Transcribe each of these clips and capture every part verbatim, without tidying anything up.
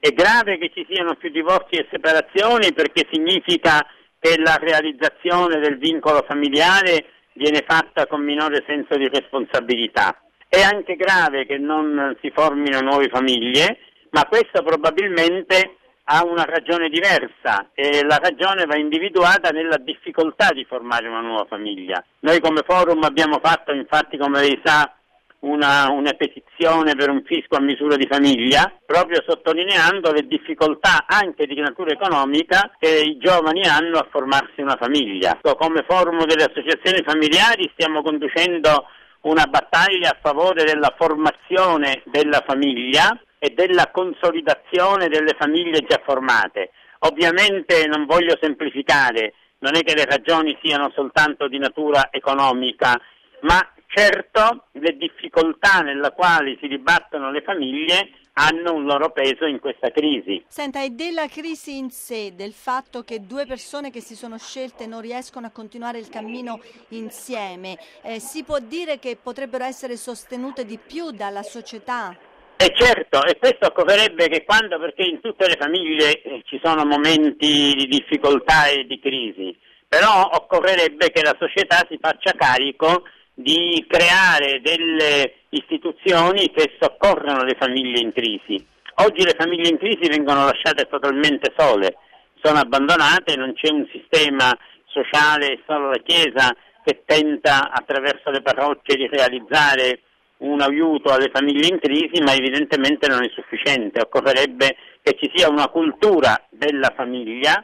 È grave che ci siano più divorzi e separazioni perché significa che la realizzazione del vincolo familiare viene fatta con minore senso di responsabilità. È anche grave che non si formino nuove famiglie, ma questo probabilmente ha una ragione diversa e la ragione va individuata nella difficoltà di formare una nuova famiglia. Noi come forum abbiamo fatto, infatti, come lei sa, una, una petizione per un fisco a misura di famiglia, proprio sottolineando le difficoltà anche di natura economica che i giovani hanno a formarsi una famiglia. Come forum delle associazioni familiari stiamo conducendo una battaglia a favore della formazione della famiglia e della consolidazione delle famiglie già formate. Ovviamente non voglio semplificare, non è che le ragioni siano soltanto di natura economica, ma certo le difficoltà nella quali si dibattono le famiglie hanno un loro peso in questa crisi. Senta, e della crisi in sé, del fatto che due persone che si sono scelte non riescono a continuare il cammino insieme, eh, si può dire che potrebbero essere sostenute di più dalla società? E certo, e questo occorrerebbe che quando, perché in tutte le famiglie eh, ci sono momenti di difficoltà e di crisi, però occorrerebbe che la società si faccia carico di creare delle istituzioni che soccorrano le famiglie in crisi. Oggi le famiglie in crisi vengono lasciate totalmente sole, sono abbandonate, non c'è un sistema sociale, è solo la Chiesa che tenta attraverso le parrocchie di realizzare un aiuto alle famiglie in crisi, ma evidentemente non è sufficiente. Occorrerebbe che ci sia una cultura della famiglia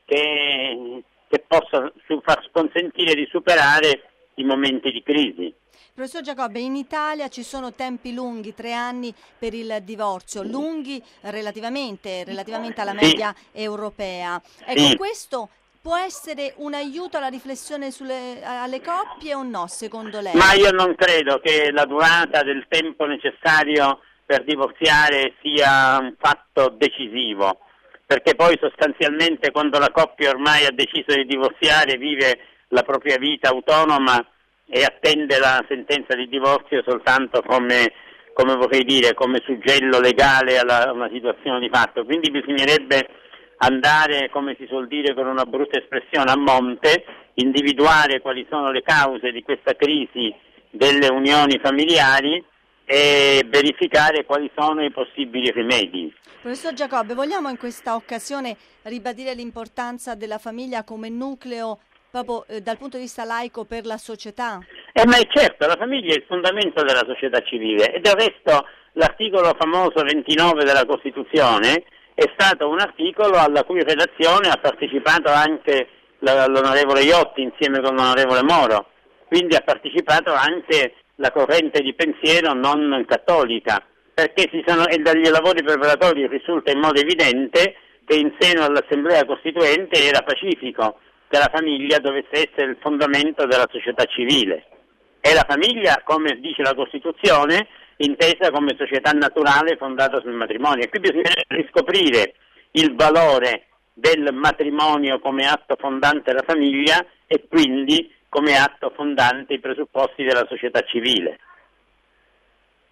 che, che possa far consentire di superare i momenti di crisi. Professor Giacobbe, in Italia ci sono tempi lunghi, tre anni per il divorzio, lunghi relativamente, relativamente alla media sì. europea. Ecco, sì. Questo può essere un aiuto alla riflessione sulle, alle coppie o no, secondo lei? Ma io non credo che la durata del tempo necessario per divorziare sia un fatto decisivo, perché poi sostanzialmente quando la coppia ormai ha deciso di divorziare vive la propria vita autonoma e attende la sentenza di divorzio soltanto come, come vorrei dire, come suggello legale a una situazione di fatto. Quindi bisognerebbe andare, come si suol dire con una brutta espressione, a monte, individuare quali sono le cause di questa crisi delle unioni familiari e verificare quali sono i possibili rimedi. Professor Giacobbe, vogliamo in questa occasione ribadire l'importanza della famiglia come nucleo proprio eh, dal punto di vista laico per la società? Eh, ma è certo, la famiglia è il fondamento della società civile e del resto l'articolo famoso ventinove della Costituzione è stato un articolo alla cui redazione ha partecipato anche l'onorevole Iotti insieme con l'onorevole Moro, quindi ha partecipato anche la corrente di pensiero non cattolica, perché si sono, e dagli lavori preparatori risulta in modo evidente che in seno all'Assemblea Costituente era pacifico che la famiglia dovesse essere il fondamento della società civile. E la famiglia, come dice la Costituzione, intesa come società naturale fondata sul matrimonio. E qui bisogna riscoprire il valore del matrimonio come atto fondante della famiglia e quindi come atto fondante i presupposti della società civile.